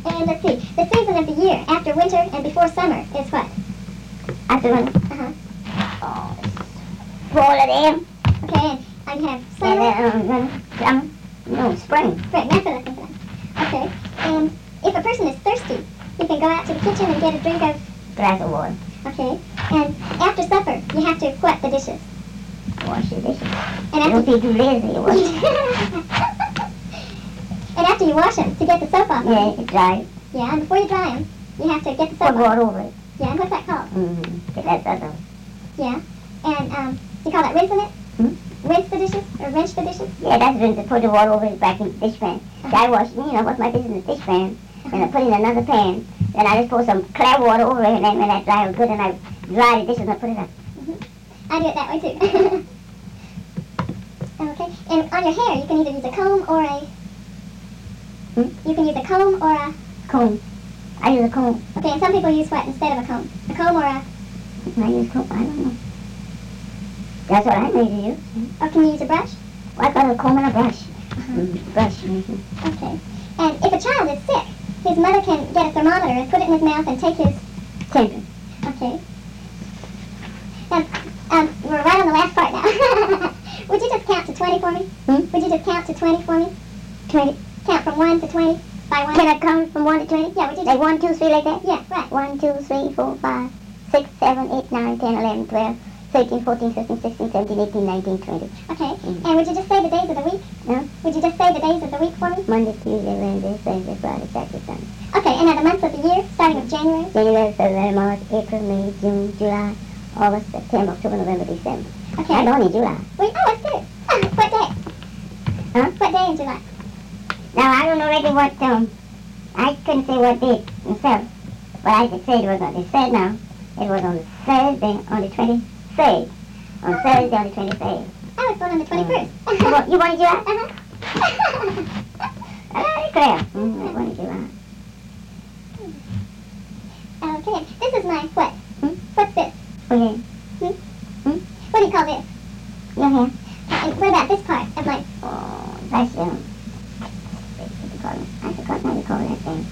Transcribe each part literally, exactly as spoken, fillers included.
And let's see, the season of the year after winter and before summer is what? After winter? Uh-huh. Oh, fall of them. Okay, and I have And summer. then, um, summer. No, spring. Right, that's what I think of. Okay, and if a person is thirsty, you can go out to the kitchen and get a drink of, Glass of water. okay, and after supper, you have to wet the dishes. Wash the dishes. And Don't after, be too lazy to wash. and after you wash them, to get the soap off Yeah, them, you can dry it. yeah, and before you dry them, you have to get the Put soap off. water over it. Yeah, and what's that called? Mm-hmm. Get that stuff off. Yeah, and um, you call that rinsing it? Hmm? Rinse the dishes, or rinse the dishes? Yeah, that's rinse it. Put the water over it back in the dish pan. So I wash, you know, wash my dishes in the dish pan. And I put it in another pan. Then I just pour some clear water over it, and then when that dry good, and I dry the dishes and I put it up. Mm-hmm. I do it that way too. Okay, and on your hair, you can either use a comb or a... Hmm? You can use a comb or a... Comb. I use a comb. Okay, and some people use what instead of a comb? A comb or a... I use comb. I don't know. That's what I made to use. Or can you use a brush? Well, I got a comb and a brush. Uh-huh. Mm, brush. Mm-hmm. Okay. And if a child is sick, his mother can get a thermometer and put it in his mouth and take his... Temperature. Okay. Now, um, we're right on the last part now. Would you just count to twenty for me? Hmm? Would you just count to twenty for me? Twenty. Count from one to twenty by one? Can I count from one to twenty? Yeah, would you Like just... one, two, three, like that? Yeah, right. One, two, three, four, five, six, seven, eight, nine, ten, eleven, twelve, thirteen, fourteen, fifteen, sixteen, seventeen, eighteen, nineteen, twenty. Okay. Mhm. And would you just say the days of the week? No? Would you just say the days of the week for me? Monday, Tuesday, Wednesday, Thursday, Friday, Saturday, Sunday. Okay, and now the months of the year, starting with January? January, February, March, April, May, June, July, August, September, October, November, December. Okay. I'm only July. Wait, oh, that's good. Oh, what day? Huh? What day in July? Now, I don't know really what, um, I couldn't say what date myself, but I could say it was on, they said now, it was on Thursday, on the twenty-third. On Oh. Thursday, on the twenty-third. I was born on the twenty-first. You want, you wanted July? Uh-huh. Ah, clear. Mm, I wanted July. Okay, this is my what? Hmm? What's this? Okay. What do you call this? Your hair. And what about this part of my... Oh, that's, um, what you call it? I forgot how you call that thing.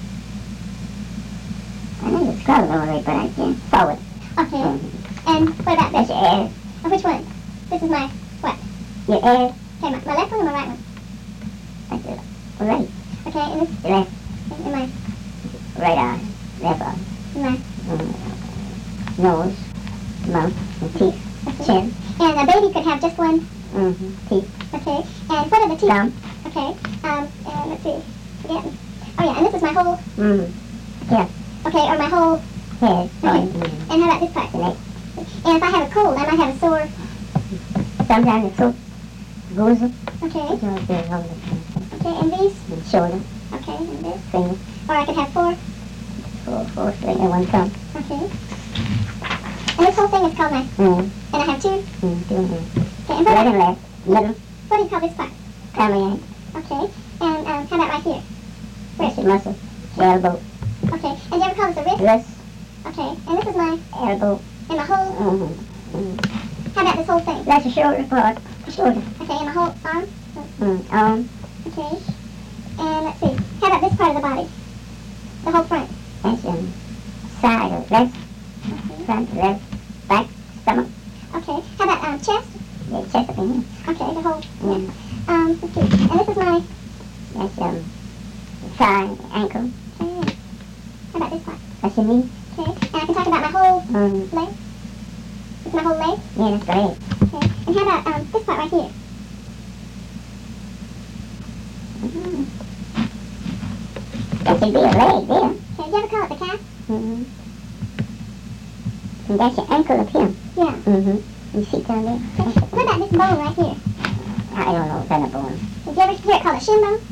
I know it's called already, but I can't forward. Okay, Mm-hmm. and what about That's this? your ass. Oh, which one? This is my what? Your ass. Okay, my, my left one or my right one? That's it. Right. Okay, and this Your left. and my... Right eye. Left eye. my Mm. Nose. Mouth. And teeth. okay. Chin. And a baby could have just one. Mm-hmm. Teeth. Okay, and what are the teeth? Thumb. Okay, um, and let's see. Forgetting. Oh yeah, and this is my whole... Mm-hmm. Yeah. Okay, or my whole... Head. Okay. Mm-hmm. And how about this part? The neck. And if I have a cold, I might have a sore... Sometimes it's so bosom. Okay, You know, there's all the okay, and these? and shoulder. Okay, and this? Finger. Or I could have four. Four, four, three, and one thumb. Okay. And this whole thing is called my... Mm-hmm. And I have two. Mm-hmm. Two and Okay, and what, right and left. Middle. what do you call this part? Family. Okay, and um, how about right here? Wrist muscle. Elbow. Okay, and do you ever call this a wrist? Wrist. Okay, and this is my... Elbow. And my whole... Mm-hmm. Mm-hmm. How about this whole thing? That's the shoulder part. Shoulder. Okay, and my whole arm? Mm. Arm. Okay. And let's see. How about this part of the body? The whole front? That's um, side of left. Okay. Front, left, back, stomach. Okay. How about um, chest? Yeah, chest up in here. Okay, the whole... Mm. Um, let's see. And this is my... That's um, thigh, ankle. Okay. How about this part? That's your knee. Okay. And I can talk about my whole Mm. leg? It's my whole leg? Yeah, that's the leg. Okay. And how about um, this part right here? Mm-hmm. That should be a leg there. Okay, do you ever call it the calf? Mm-hmm. And that's your ankle up here. Yeah. Mm-hmm. You see down there? Okay. What about this bone right here? I don't know, it's on a bone. Did you ever hear it called a shin bone?